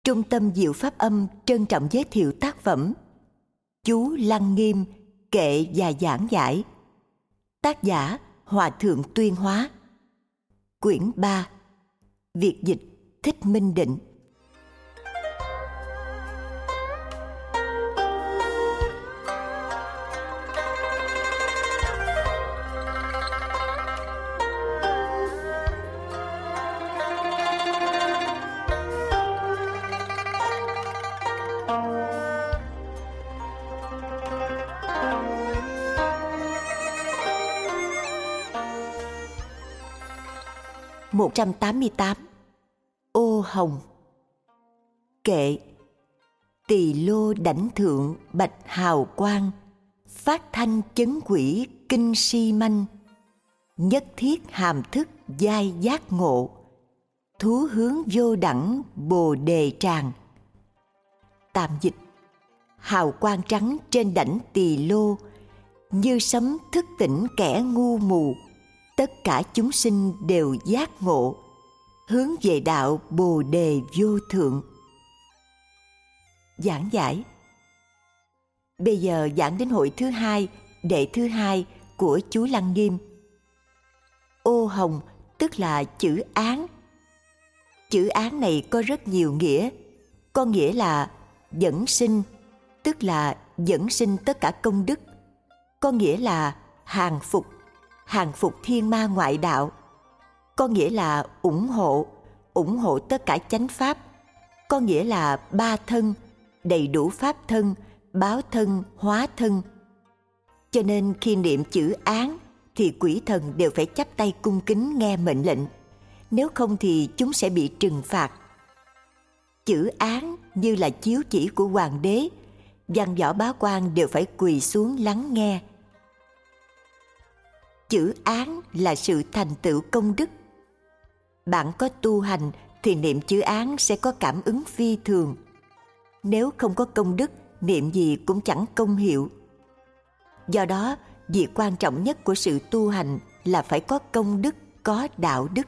Trung tâm Diệu Pháp Âm trân trọng giới thiệu tác phẩm Chú Lăng Nghiêm kệ và giảng giải. Tác giả Hòa Thượng Tuyên Hóa. Quyển 3. Việt dịch Thích Minh Định. Một 188. Ô Hồng. Kệ. Tỳ lô đảnh thượng bạch hào quang, phát thanh chấn quỷ kinh si manh, nhất thiết hàm thức giai giác ngộ, thú hướng vô đẳng bồ đề tràng. Tạm dịch: hào quang trắng trên đảnh tỳ lô, như sấm thức tỉnh kẻ ngu mù, tất cả chúng sinh đều giác ngộ, hướng về đạo bồ đề vô thượng. Giảng giải. Bây giờ giảng đến hội thứ hai, đệ thứ hai của chú Lăng Nghiêm. Ô Hồng tức là chữ án. Chữ án này có rất nhiều nghĩa. Có nghĩa là dẫn sinh, tức là dẫn sinh tất cả công đức. Có nghĩa là hàng phục thiên ma ngoại đạo. Có nghĩa là ủng hộ tất cả chánh pháp. Có nghĩa là ba thân, đầy đủ pháp thân, báo thân, hóa thân. Cho nên khi niệm chữ án thì quỷ thần đều phải chắp tay cung kính nghe mệnh lệnh, nếu không thì chúng sẽ bị trừng phạt. Chữ án như là chiếu chỉ của hoàng đế, văn võ bá quan đều phải quỳ xuống lắng nghe. Chữ án là sự thành tựu công đức. Bạn có tu hành thì niệm chữ án sẽ có cảm ứng phi thường. Nếu không có công đức, niệm gì cũng chẳng công hiệu. Do đó, việc quan trọng nhất của sự tu hành là phải có công đức, có đạo đức.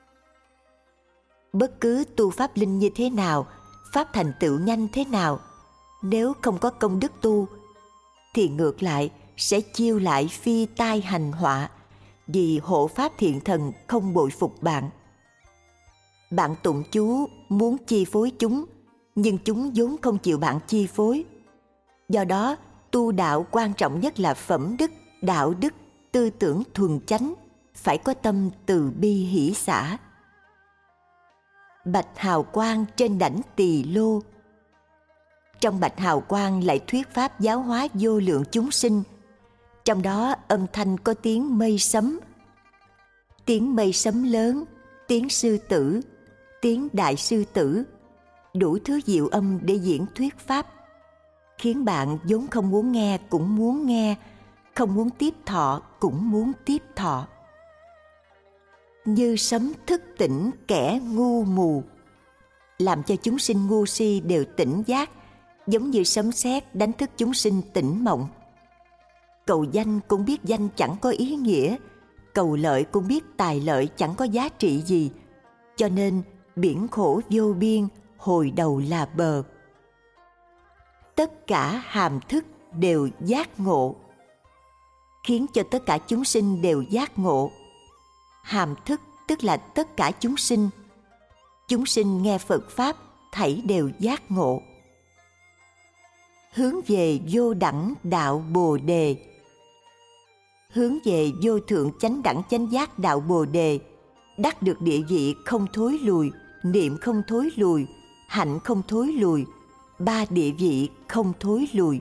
Bất cứ tu pháp linh như thế nào, pháp thành tựu nhanh thế nào, nếu không có công đức tu, thì ngược lại sẽ chiêu lại phi tai hành họa, vì hộ pháp thiện thần không bội phục bạn. Bạn tụng chú muốn chi phối chúng, nhưng chúng vốn không chịu bạn chi phối. Do đó, tu đạo quan trọng nhất là phẩm đức, đạo đức, tư tưởng thuần chánh, phải có tâm từ bi hỷ xả. Bạch hào quang trên đảnh tỳ lô. Trong bạch hào quang lại thuyết pháp giáo hóa vô lượng chúng sinh. Trong đó âm thanh có tiếng mây sấm. Tiếng mây sấm lớn, tiếng sư tử, tiếng đại sư tử, đủ thứ diệu âm để diễn thuyết pháp, khiến bạn vốn không muốn nghe cũng muốn nghe, không muốn tiếp thọ cũng muốn tiếp thọ. Như sấm thức tỉnh kẻ ngu mù, làm cho chúng sinh ngu si đều tỉnh giác, giống như sấm sét đánh thức chúng sinh tỉnh mộng. Cầu danh cũng biết danh chẳng có ý nghĩa, cầu lợi cũng biết tài lợi chẳng có giá trị gì, cho nên biển khổ vô biên, hồi đầu là bờ. Tất cả hàm thức đều giác ngộ, khiến cho tất cả chúng sinh đều giác ngộ. Hàm thức tức là tất cả chúng sinh. Chúng sinh nghe Phật Pháp thảy đều giác ngộ. Hướng về vô đẳng đạo Bồ Đề. Hướng về vô thượng chánh đẳng chánh giác đạo Bồ Đề, đắc được địa vị không thối lùi, niệm không thối lùi, hạnh không thối lùi, ba địa vị không thối lùi.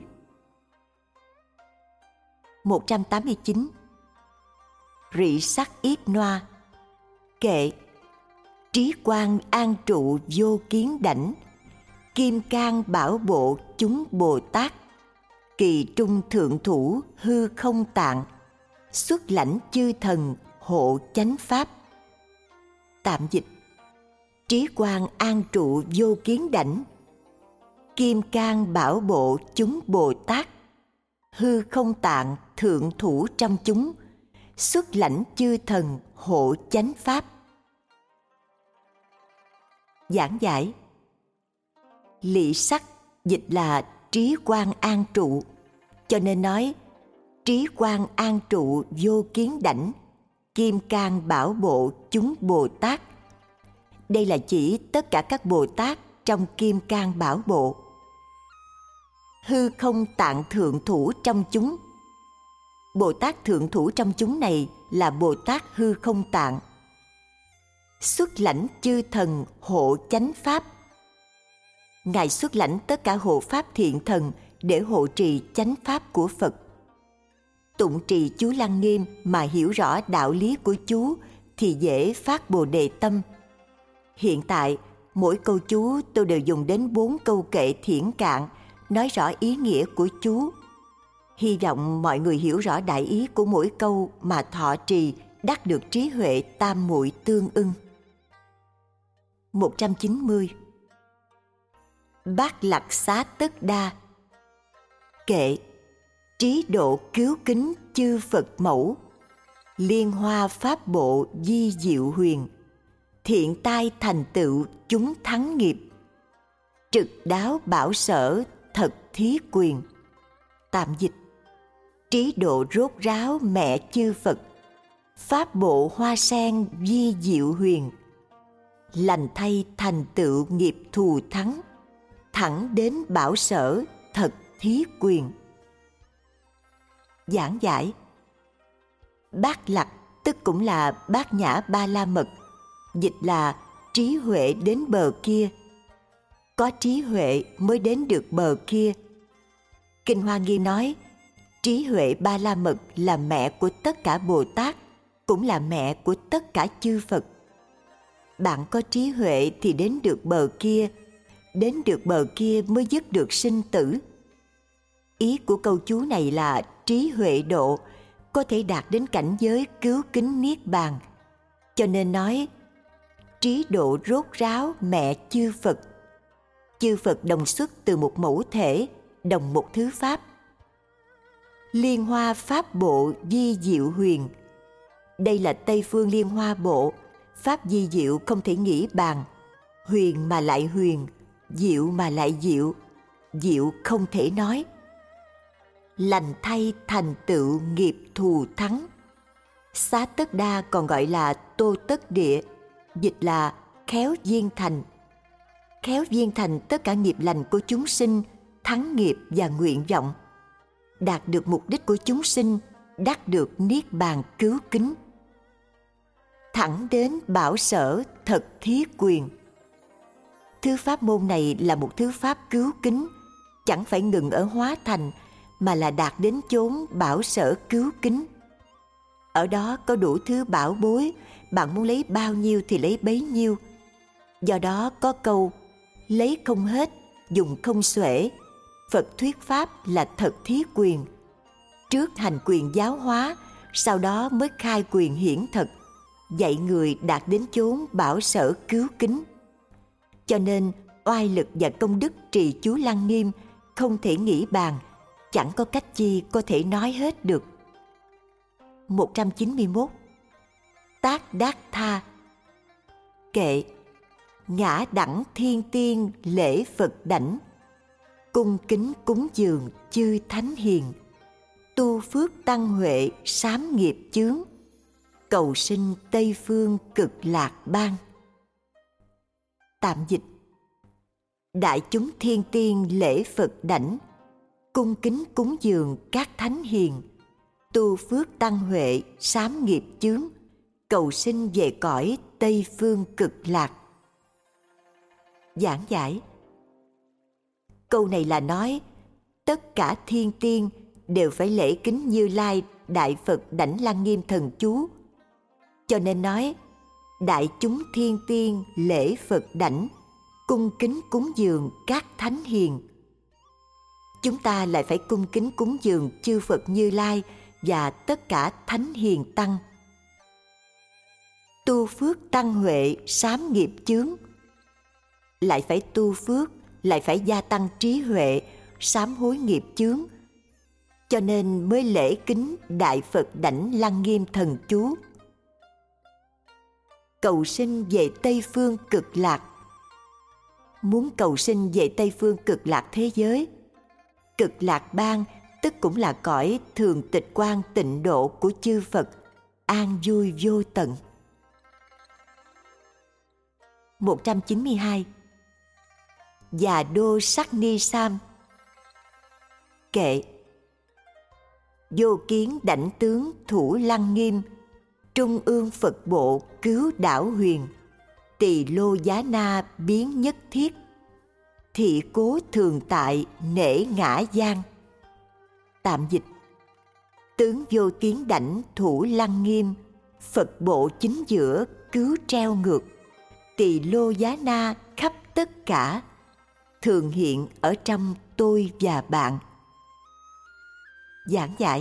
189. Rị sắc yết noa. Kệ. Trí quang an trụ vô kiến đảnh, kim cang bảo bộ chúng Bồ Tát, kỳ trung thượng thủ hư không tạng, xuất lãnh chư thần hộ chánh pháp. Tạm dịch: trí quang an trụ vô kiến đảnh, kim cang bảo bộ chúng Bồ Tát, hư không tạng thượng thủ trong chúng, xuất lãnh chư thần hộ chánh pháp. Giảng giải. Lị sắc dịch là trí quang an trụ, cho nên nói trí quang an trụ vô kiến đảnh, kim cang bảo bộ chúng Bồ Tát. Đây là chỉ tất cả các Bồ Tát trong kim cang bảo bộ. Hư không tạng thượng thủ trong chúng. Bồ Tát thượng thủ trong chúng này là Bồ Tát hư không tạng. Xuất lãnh chư thần hộ chánh pháp. Ngài xuất lãnh tất cả hộ pháp thiện thần để hộ trì chánh pháp của Phật. Tụng trì chú Lăng Nghiêm mà hiểu rõ đạo lý của chú thì dễ phát Bồ Đề tâm. Hiện tại, mỗi câu chú tôi đều dùng đến 4 câu kệ thiển cạn, nói rõ ý nghĩa của chú. Hy vọng mọi người hiểu rõ đại ý của mỗi câu mà thọ trì đắc được trí huệ tam muội tương ưng. 190. Bát Lạc Xá Tất Đa. Kệ: trí độ cứu kính chư Phật mẫu, liên hoa pháp bộ di diệu huyền, thiện tai thành tựu chúng thắng nghiệp, trực đáo bảo sở thật thí quyền. Tạm dịch: trí độ rốt ráo mẹ chư Phật, pháp bộ hoa sen di diệu huyền, lành thay thành tựu nghiệp thù thắng, thẳng đến bảo sở thật thí quyền. Giảng giải: Bát Lạc tức cũng là Bát Nhã Ba La Mật, dịch là trí huệ đến bờ kia. Có trí huệ mới đến được bờ kia. Kinh Hoa Nghiêm nói, trí huệ Ba La Mật là mẹ của tất cả Bồ Tát, cũng là mẹ của tất cả chư Phật. Bạn có trí huệ thì đến được bờ kia, đến được bờ kia mới dứt được sinh tử. Ý của câu chú này là trí huệ độ có thể đạt đến cảnh giới cứu kính niết bàn, cho nên nói trí độ rốt ráo mẹ chư Phật. Chư Phật đồng xuất từ một mẫu thể, đồng một thứ pháp. Liên hoa pháp bộ di diệu huyền. Đây là Tây phương liên hoa bộ, pháp di diệu không thể nghĩ bàn, huyền mà lại huyền, diệu mà lại diệu, diệu không thể nói. Lành thay thành tựu nghiệp thù thắng. Xá Tất Đa còn gọi là Tô Tất Địa, dịch là khéo viên thành. Khéo viên thành tất cả nghiệp lành của chúng sinh, thắng nghiệp và nguyện vọng, đạt được mục đích của chúng sinh, đắc được niết bàn cứu kính. Thẳng đến bảo sở thật thí quyền. Thứ pháp môn này là một thứ pháp cứu kính, chẳng phải ngừng ở hóa thành, mà là đạt đến chốn bảo sở cứu kính. Ở đó có đủ thứ bảo bối, bạn muốn lấy bao nhiêu thì lấy bấy nhiêu. Do đó có câu lấy không hết, dùng không xuể. Phật thuyết pháp là thật thí quyền. Trước hành quyền giáo hóa, sau đó mới khai quyền hiển thật, dạy người đạt đến chốn bảo sở cứu kính. Cho nên oai lực và công đức trì chú Lăng Nghiêm không thể nghĩ bàn, chẳng có cách chi có thể nói hết được. 191. Tác Đát Tha. Kệ: ngã đẳng thiên tiên lễ Phật đảnh, cung kính cúng dường chư thánh hiền, tu phước tăng huệ sám nghiệp chướng, cầu sinh Tây phương cực lạc bang. Tạm dịch: đại chúng thiên tiên lễ Phật đảnh, cung kính cúng dường các thánh hiền, tu phước tăng huệ sám nghiệp chướng, cầu sinh về cõi Tây phương cực lạc. Giảng giải: câu này là nói tất cả thiên tiên đều phải lễ kính Như Lai Đại Phật Đảnh Lăng Nghiêm thần chú, cho nên nói đại chúng thiên tiên lễ Phật đảnh, cung kính cúng dường các thánh hiền. Chúng ta lại phải cung kính cúng dường chư Phật Như Lai và tất cả thánh hiền tăng. Tu phước tăng huệ sám nghiệp chướng. Lại phải tu phước, lại phải gia tăng trí huệ, sám hối nghiệp chướng. Cho nên mới lễ kính Đại Phật Đảnh Lăng Nghiêm thần chú. Cầu sinh về Tây phương cực lạc. muốn cầu sinh về Tây phương cực lạc thế giới. Cực lạc bang tức cũng là cõi thường tịch quan tịnh độ của chư Phật, an vui vô tận. 192. Già đô sắc ni sam. Kệ. Vô kiến đảnh tướng thủ lăng nghiêm, trung ương Phật bộ cứu đảo huyền, tỳ lô giá na biến nhất thiết, thị cố thường tại nể ngã giang. Tạm dịch. Tướng vô kiến đảnh thủ lăng nghiêm, Phật bộ chính giữa cứu treo ngược, tỳ lô giá na khắp tất cả, thường hiện ở trong tôi và bạn. Giảng giải.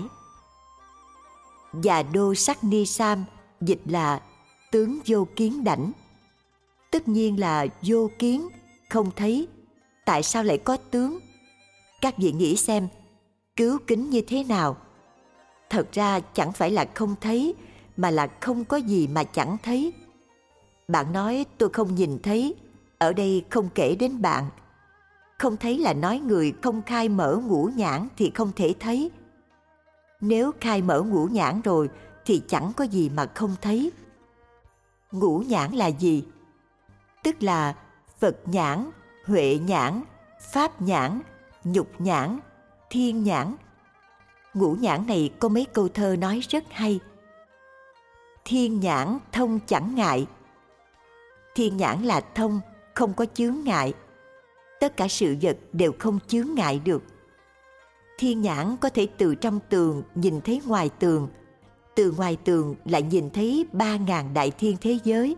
Già đô sắc ni sam dịch là tướng vô kiến đảnh. Tất nhiên là vô kiến, không thấy. Tại sao lại có tướng? Các vị nghĩ xem, cứu kính như thế nào? Thật ra chẳng phải là không thấy, mà là không có gì mà chẳng thấy. Bạn nói tôi không nhìn thấy, ở đây không kể đến bạn. Không thấy là nói người không khai mở ngũ nhãn thì không thể thấy. Nếu khai mở ngũ nhãn rồi thì chẳng có gì mà không thấy. Ngũ nhãn là gì? Tức là Phật nhãn, Huệ nhãn, Pháp nhãn, Nhục nhãn, Thiên nhãn. Ngũ nhãn này có mấy câu thơ nói rất hay. Thiên nhãn thông chẳng ngại. Thiên nhãn là thông, không có chướng ngại. Tất cả sự vật đều không chướng ngại được. Thiên nhãn có thể từ trong tường nhìn thấy ngoài tường, từ ngoài tường lại nhìn thấy 3.000 đại thiên thế giới.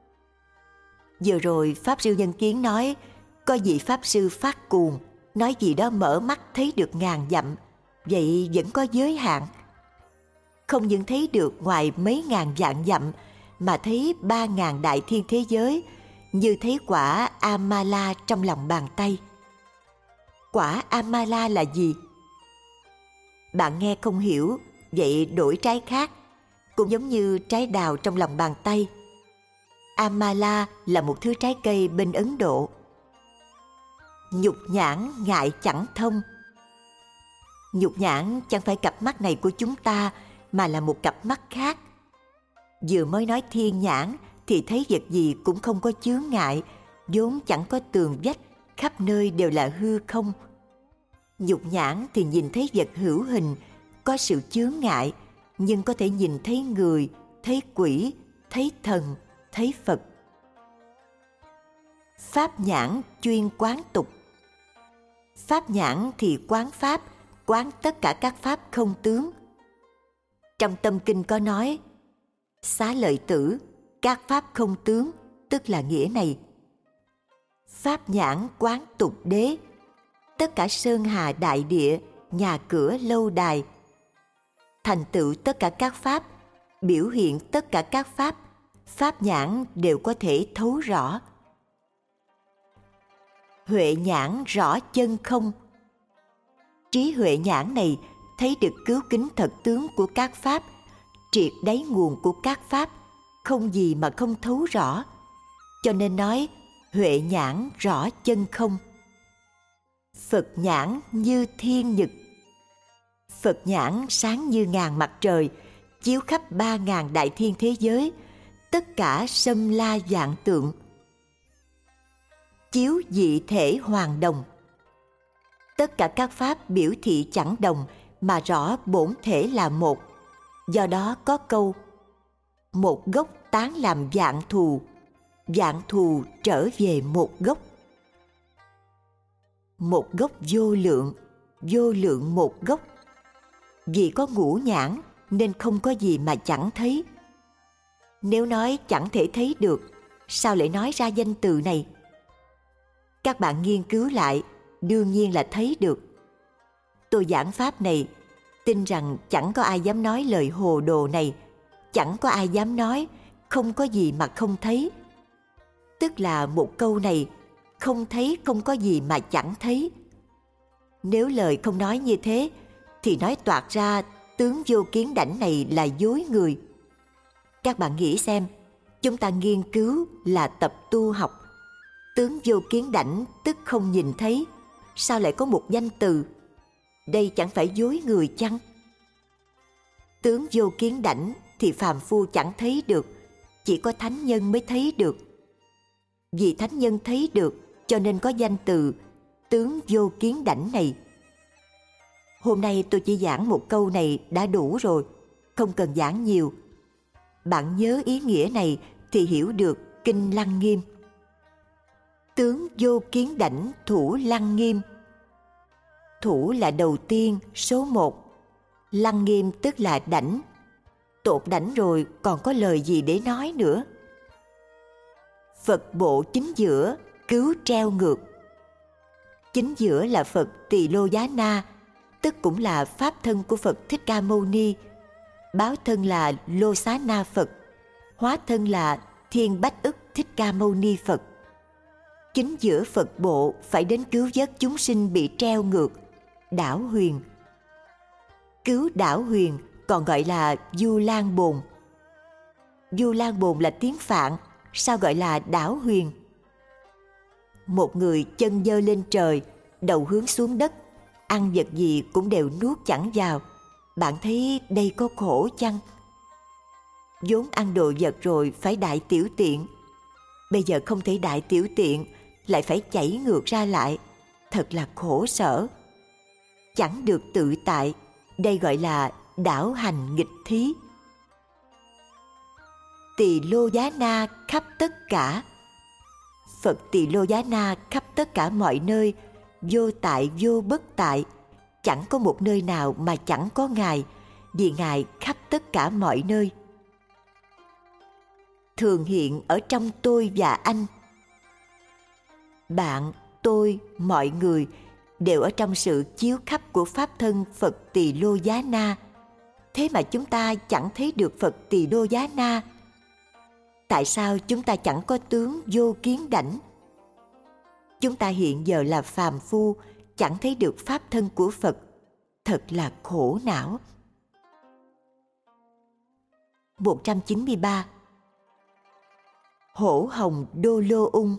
Vừa rồi Pháp Sư Nhân Kiến nói, có vị Pháp Sư phát cuồng, nói gì đó mở mắt thấy được ngàn dặm, vậy vẫn có giới hạn. Không những thấy được ngoài mấy ngàn vạn dặm, mà thấy 3.000 đại thiên thế giới, như thấy quả Amala trong lòng bàn tay. Quả Amala là gì? Bạn nghe không hiểu, vậy đổi trái khác, cũng giống như trái đào trong lòng bàn tay. Amala là một thứ trái cây bên Ấn Độ. Nhục nhãn ngại chẳng thông. Nhục nhãn chẳng phải cặp mắt này của chúng ta, mà là một cặp mắt khác. Vừa mới nói thiên nhãn thì thấy vật gì cũng không có chướng ngại, vốn chẳng có tường vách, khắp nơi đều là hư không. Nhục nhãn thì nhìn thấy vật hữu hình, có sự chướng ngại, nhưng có thể nhìn thấy người, thấy quỷ, thấy thần, thấy Phật. Pháp nhãn chuyên quán tục. Pháp nhãn thì quán pháp, quán tất cả các pháp không tướng. Trong Tâm Kinh có nói, Xá Lợi Tử, các pháp không tướng, tức là nghĩa này. Pháp nhãn quán tục đế, tất cả sơn hà đại địa, nhà cửa lâu đài. Thành tựu tất cả các pháp, biểu hiện tất cả các pháp, pháp nhãn đều có thể thấu rõ. Huệ nhãn rõ chân không. Trí huệ nhãn này thấy được cứu kính thật tướng của các pháp, triệt đáy nguồn của các pháp, không gì mà không thấu rõ. Cho nên nói huệ nhãn rõ chân không. Phật nhãn như thiên nhật. Phật nhãn sáng như ngàn mặt trời, chiếu khắp 3.000 đại thiên thế giới, tất cả sâm la vạn tượng. Chiếu dị thể hoàn đồng. Tất cả các pháp biểu thị chẳng đồng, mà rõ bổn thể là một. Do đó có câu, một gốc tán làm vạn thù trở về một gốc. Một gốc vô lượng một gốc. Vì có ngũ nhãn nên không có gì mà chẳng thấy. Nếu nói chẳng thể thấy được, sao lại nói ra danh từ này? Các bạn nghiên cứu lại, đương nhiên là thấy được. Tôi giảng pháp này, tin rằng chẳng có ai dám nói lời hồ đồ này, chẳng có ai dám nói không có gì mà không thấy. Tức là một câu này, không thấy không có gì mà chẳng thấy. Nếu lời không nói như thế, thì nói toạc ra tướng vô kiến đảnh này là dối người. Các bạn nghĩ xem, chúng ta nghiên cứu là tập tu học. Tướng vô kiến đảnh tức không nhìn thấy, sao lại có một danh từ? Đây chẳng phải dối người chăng? Tướng vô kiến đảnh thì phàm phu chẳng thấy được, chỉ có thánh nhân mới thấy được. Vì thánh nhân thấy được cho nên có danh từ tướng vô kiến đảnh này. Hôm nay tôi chỉ giảng một câu này đã đủ rồi, không cần giảng nhiều. Bạn nhớ ý nghĩa này thì hiểu được kinh Lăng Nghiêm. Tướng vô kiến đảnh thủ Lăng Nghiêm. Thủ là đầu tiên, số một. Lăng Nghiêm tức là đảnh. Tột đảnh rồi còn có lời gì để nói nữa? Phật bộ chính giữa, cứu treo ngược. Chính giữa là Phật Tỳ Lô Giá Na, tức cũng là pháp thân của Phật Thích Ca Mâu Ni. Báo thân là Lô Xá Na Phật, hóa thân là Thiên Bách Ức Thích Ca Mâu Ni Phật. Chính giữa Phật bộ phải đến cứu vớt chúng sinh bị treo ngược, đảo huyền. Cứu đảo huyền còn gọi là Du Lan Bồn. Du Lan Bồn là tiếng Phạn, sao gọi là đảo huyền? Một người chân giơ lên trời, đầu hướng xuống đất, ăn vật gì cũng đều nuốt chẳng vào. Bạn thấy đây có khổ chăng? vốn ăn đồ vật rồi phải đại tiểu tiện, bây giờ không thể đại tiểu tiện, lại phải chảy ngược ra lại, thật là khổ sở. Chẳng được tự tại, đây gọi là đảo hành nghịch thí. Tỳ Lô Giá Na khắp tất cả. Phật Tỳ Lô Giá Na khắp tất cả mọi nơi, vô tại vô bất tại, chẳng có một nơi nào mà chẳng có Ngài, vì Ngài khắp tất cả mọi nơi. Thường hiện ở trong tôi và anh. Bạn, tôi, mọi người đều ở trong sự chiếu khắp của Pháp thân Phật Tỳ Lô Giá Na. Thế mà chúng ta chẳng thấy được Phật Tỳ Lô Giá Na. Tại sao chúng ta chẳng có tướng vô kiến đảnh? Chúng ta hiện giờ là phàm phu, chẳng thấy được Pháp thân của Phật. Thật là khổ não. 193. Hổ hồng đô lô ung.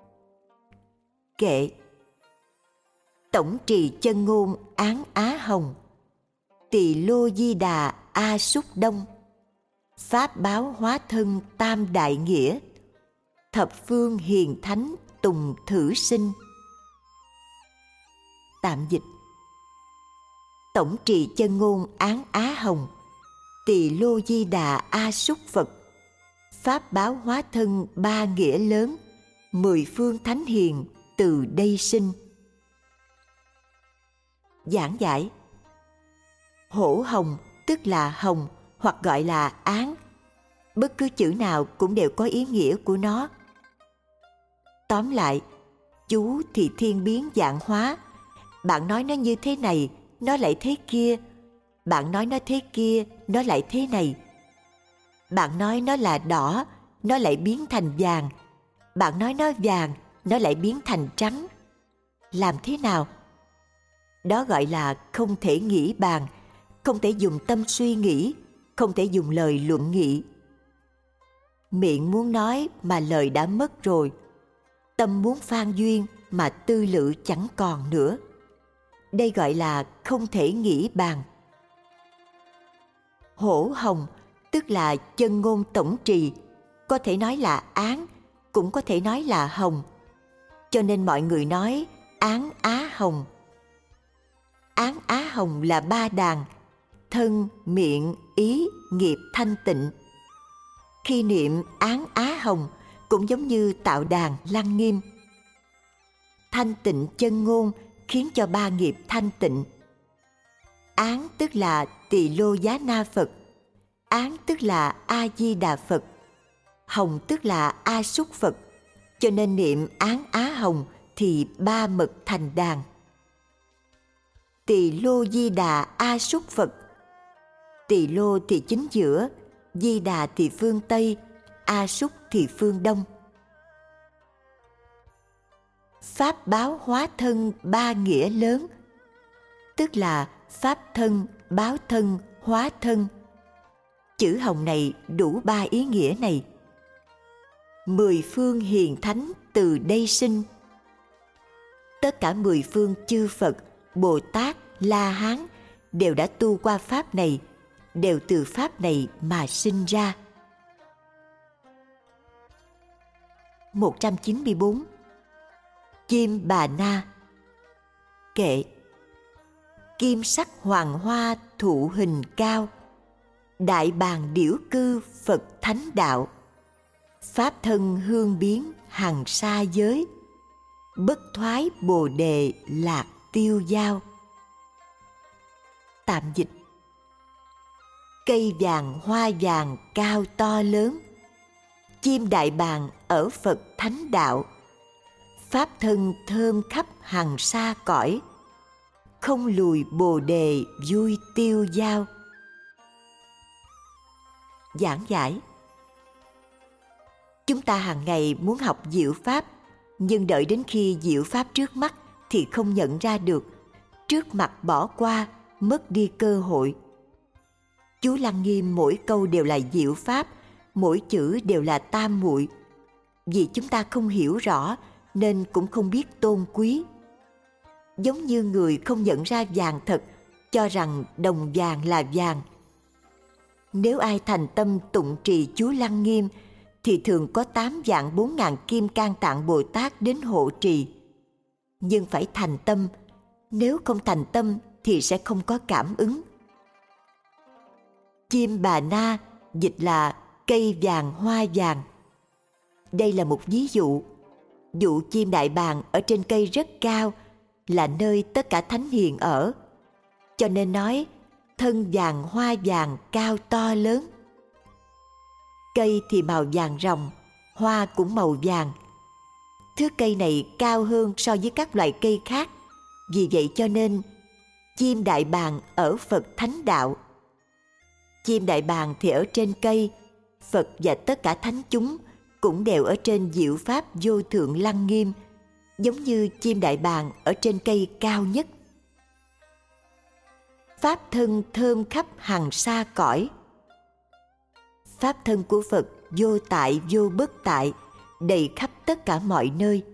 Kệ. Tổng trì chân ngôn án Á Hồng, Tỳ Lô Di Đà A Súc Đông, Pháp báo hóa thân tam đại nghĩa, thập phương hiền thánh tùng thử sinh. Tạm dịch. Tổng trì chân ngôn án Á Hồng, Tỳ Lô Di Đà A Súc Phật, Pháp báo hóa thân ba nghĩa lớn, mười phương thánh hiền từ đây sinh. Giảng giải. Hổ hồng tức là hồng hoặc gọi là án. Bất cứ chữ nào cũng đều có ý nghĩa của nó. Tóm lại, chú thì thiên biến vạn hóa. Bạn nói nó như thế này, nó lại thế kia. Bạn nói nó thế kia, nó lại thế này. Bạn nói nó là đỏ, nó lại biến thành vàng. Bạn nói nó vàng, nó lại biến thành trắng. Làm thế nào? Đó gọi là không thể nghĩ bàn, không thể dùng tâm suy nghĩ, không thể dùng lời luận nghị. Miệng muốn nói mà lời đã mất rồi, tâm muốn phan duyên mà tư lự chẳng còn nữa. Đây gọi là không thể nghĩ bàn. Hổ hồng tức là chân ngôn tổng trì, có thể nói là án, cũng có thể nói là hồng. Cho nên mọi người nói án Á Hồng. Án Á Hồng là ba đàn: thân, miệng, ý, nghiệp thanh tịnh. Khi niệm án Á Hồng cũng giống như tạo đàn Lăng Nghiêm. Thanh tịnh chân ngôn khiến cho ba nghiệp thanh tịnh. Án tức là Tỳ Lô Giá Na Phật, án tức là A Di Đà Phật, hồng tức là A Súc Phật. Cho nên niệm án Á Hồng thì ba mật thành đàn. Tỳ Lô Di Đà A Súc Phật. Tỳ Lô thì chính giữa, Di Đà thì phương Tây, A Súc thì phương Đông. Pháp báo hóa thân ba nghĩa lớn, tức là pháp thân, báo thân, hóa thân. Chữ hồng này đủ ba ý nghĩa này. Mười phương hiền thánh từ đây sinh. Tất cả 10 phương chư Phật, Bồ Tát, La Hán đều đã tu qua pháp này, đều từ pháp này mà sinh ra. 194. Chim Bà Na. Kệ. Kim sắc hoàng hoa thụ hình cao, đại bàng điểu cư Phật thánh đạo. Pháp thân hương biến hằng sa giới, bất thoái bồ đề lạc tiêu giao. Tạm dịch. Cây vàng hoa vàng cao to lớn, chim đại bàng ở Phật thánh đạo. Pháp thân thơm khắp hằng sa cõi, không lùi bồ đề vui tiêu giao. Giảng giải. Chúng ta hàng ngày muốn học diệu pháp, nhưng đợi đến khi diệu pháp trước mắt thì không nhận ra được, trước mặt bỏ qua, mất đi cơ hội. Chú Lăng Nghiêm mỗi câu đều là diệu pháp, mỗi chữ đều là tam muội. Vì chúng ta không hiểu rõ nên cũng không biết tôn quý. Giống như người không nhận ra vàng thật, cho rằng đồng vàng là vàng. Nếu ai thành tâm tụng trì chú Lăng Nghiêm thì thường có 8.400.000 Kim Cang Tạng Bồ Tát đến hộ trì. Nhưng phải thành tâm, nếu không thành tâm thì sẽ không có cảm ứng. Chim Bà Na dịch là cây vàng hoa vàng. Đây là một ví dụ. Dụ chim đại bàng ở trên cây rất cao, là nơi tất cả thánh hiền ở, cho nên nói thân vàng hoa vàng cao to lớn. Cây thì màu vàng ròng, hoa cũng màu vàng. Thứ cây này cao hơn so với các loại cây khác, vì vậy cho nên chim đại bàng ở Phật thánh đạo. Chim đại bàng thì ở trên cây, Phật và tất cả thánh chúng cũng đều ở trên diệu pháp vô thượng Lăng Nghiêm, giống như chim đại bàng ở trên cây cao nhất. Pháp thân thơm khắp hằng sa cõi. Pháp thân của Phật vô tại vô bất tại, đầy khắp tất cả mọi nơi.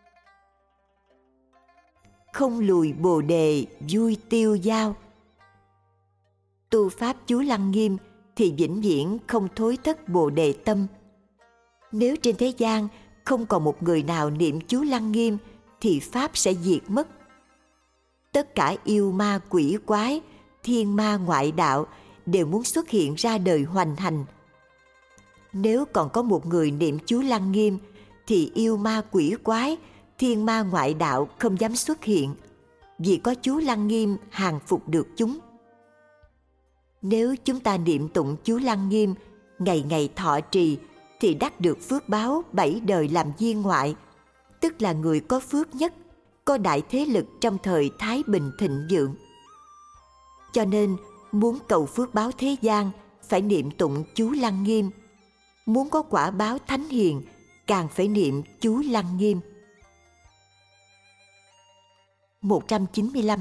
Không lùi bồ đề vui tiêu giao. Tu pháp chú Lăng Nghiêm thì vĩnh viễn không thối thất bồ đề tâm. Nếu trên thế gian không còn một người nào niệm chú Lăng Nghiêm thì pháp sẽ diệt mất. Tất cả yêu ma quỷ quái, thiên ma ngoại đạo đều muốn xuất hiện ra đời hoành hành. Nếu còn có một người niệm chú Lăng Nghiêm thì yêu ma quỷ quái, thiên ma ngoại đạo không dám xuất hiện, vì có chú Lăng Nghiêm hàng phục được chúng. Nếu chúng ta niệm tụng chú Lăng Nghiêm, ngày ngày thọ trì thì đắc được phước báo 7 đời làm viên ngoại, tức là người có phước nhất, có đại thế lực trong thời Thái Bình thịnh vượng. Cho nên, muốn cầu phước báo thế gian, phải niệm tụng chú Lăng Nghiêm. Muốn có quả báo thánh hiền, càng phải niệm chú Lăng Nghiêm. 195.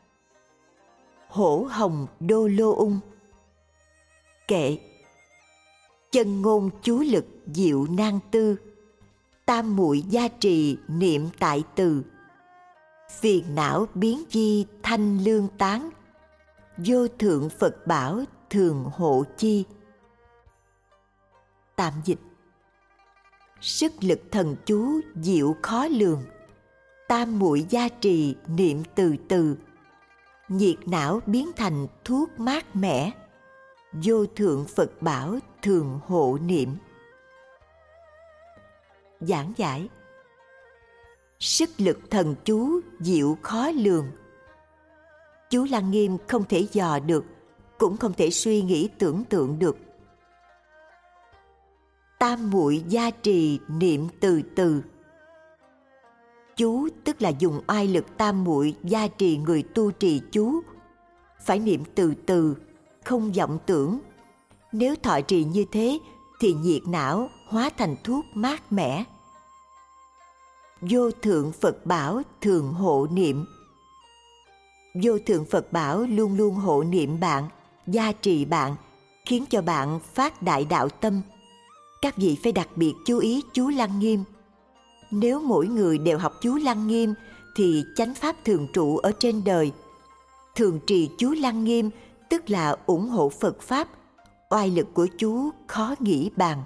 Hổ hồng đô lô ung. Kệ. Chân ngôn chú lực diệu nan tư, tam muội gia trì niệm tại từ. Phiền não biến di thanh lương tán, vô thượng Phật bảo thường hộ chi. Tạm dịch. Sức lực thần chú diệu khó lường, tam muội gia trì niệm từ từ. Nhiệt não biến thành thuốc mát mẻ, vô thượng Phật bảo thường hộ niệm. Giảng giải. Sức lực thần chú diệu khó lường. Chú Lăng Nghiêm không thể dò được, cũng không thể suy nghĩ tưởng tượng được. Tam muội gia trì niệm từ từ. Chú tức là dùng oai lực tam muội gia trì người tu trì chú. Phải niệm từ từ, không vọng tưởng. Nếu thọ trì như thế thì nhiệt não hóa thành thuốc mát mẻ. Vô thượng Phật bảo thường hộ niệm. Vô thượng Phật bảo luôn luôn hộ niệm bạn, gia trì bạn, khiến cho bạn phát đại đạo tâm. Các vị phải đặc biệt chú ý chú Lăng Nghiêm. Nếu mỗi người đều học chú Lăng Nghiêm thì chánh pháp thường trụ ở trên đời. Thường trì chú Lăng Nghiêm tức là ủng hộ Phật Pháp. Oai lực của chú khó nghĩ bàn.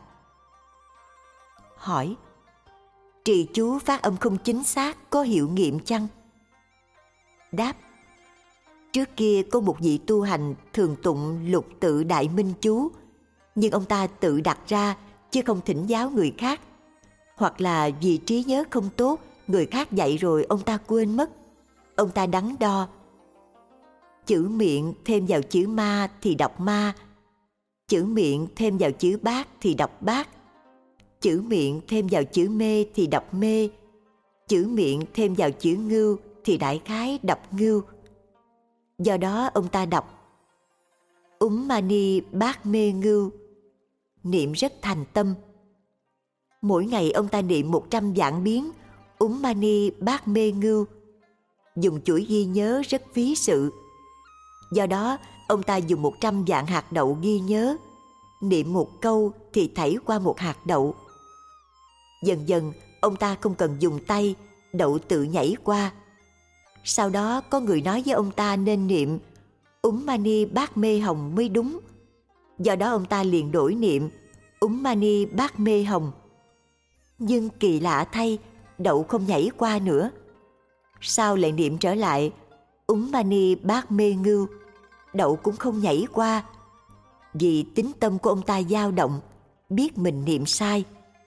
Hỏi: trì chú phát âm không chính xác có hiệu nghiệm chăng? Đáp: trước kia có một vị tu hành thường tụng Lục Tự Đại Minh chú, nhưng ông ta tự đặt ra chứ không thỉnh giáo người khác. Hoặc là vì trí nhớ không tốt, người khác dạy rồi ông ta quên mất. Ông ta đắn đo. Chữ miệng thêm vào chữ ma thì đọc ma. Chữ miệng thêm vào chữ bát thì đọc bát. Chữ miệng thêm vào chữ mê thì đọc mê. Chữ miệng thêm vào chữ ngưu thì đại khái đọc ngưu. Do đó ông ta đọc Mani Bát Mê Ngưu, niệm rất thành tâm. Mỗi ngày ông ta niệm 100 vạn biến Mani Bát Mê Ngưu, dùng chuỗi ghi nhớ rất phí sự. Do đó ông ta dùng 100 vạn hạt đậu ghi nhớ, niệm một câu thì thảy qua một hạt đậu. Dần dần ông ta không cần dùng tay, đậu tự nhảy qua. Sau đó có người nói với ông ta nên niệm Mani Bát Mê Hồng mới đúng. Do đó ông ta liền đổi niệm Mani Bát Mê Hồng. Nhưng kỳ lạ thay, đậu không nhảy qua nữa. Sau lại niệm trở lại Mani Bát Mê Ngưu, đậu cũng không nhảy qua. Vì tín tâm của ông ta dao động, biết mình niệm sai.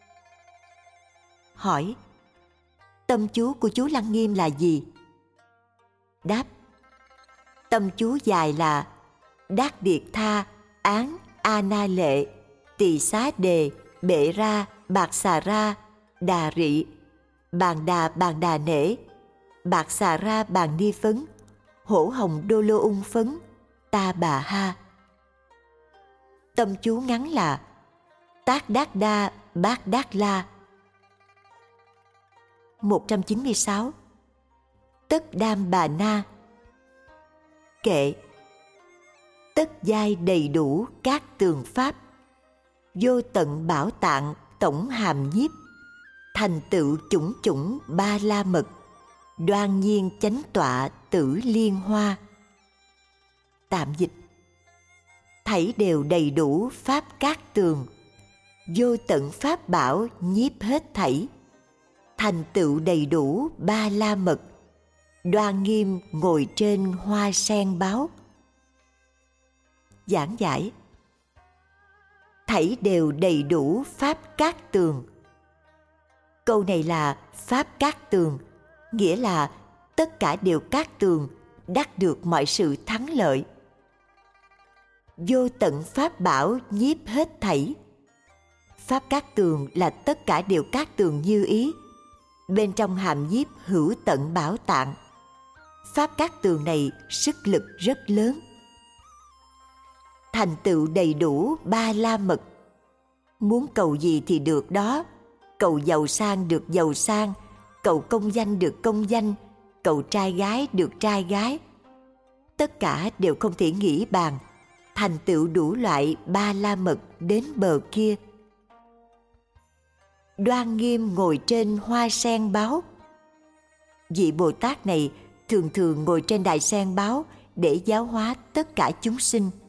Hỏi: tâm chú của chú Lăng Nghiêm là gì? Đáp: tâm chú dài là Đát Điệt Tha, Án, A Na Lệ, Tỳ Xá Đề, Bệ Ra, Bạc Xà Ra, Đà Rị, Bàn Đà Nể, Bạc Xà Ra Bàn Ni Phấn, Hổ Hồng Đô Lô Ung Phấn, Ta Bà Ha. Tâm chú ngắn là Tác Đát Đa, Bát Đát La. 196. Tất Đam Bà Na. Kệ: tất giai đầy đủ các tường pháp, vô tận bảo tạng tổng hàm nhiếp, thành tựu chủng chủng ba la mật, đoan nhiên chánh tọa tử liên hoa. Tạm dịch: thảy đều đầy đủ pháp các tường, vô tận pháp bảo nhiếp hết thảy, thành tựu đầy đủ ba la mật, đoan nghiêm ngồi trên hoa sen báo. Giảng giải: thảy đều đầy đủ pháp các tường. Câu này là pháp các tường, nghĩa là tất cả đều các tường, đắc được mọi sự thắng lợi. Vô tận pháp bảo nhiếp hết thảy. Pháp các tường là tất cả đều các tường như ý, bên trong hàm nhiếp hữu tận bảo tạng. Pháp các tường này sức lực rất lớn. Thành tựu đầy đủ ba la mật. Muốn cầu gì thì được đó. Cầu giàu sang được giàu sang, cầu công danh được công danh, cầu trai gái được trai gái. Tất cả đều không thể nghĩ bàn. Thành tựu đủ loại ba la mật đến bờ kia. Đoan nghiêm ngồi trên hoa sen báo. Vị Bồ Tát này thường thường ngồi trên đài sen báo để giáo hóa tất cả chúng sinh.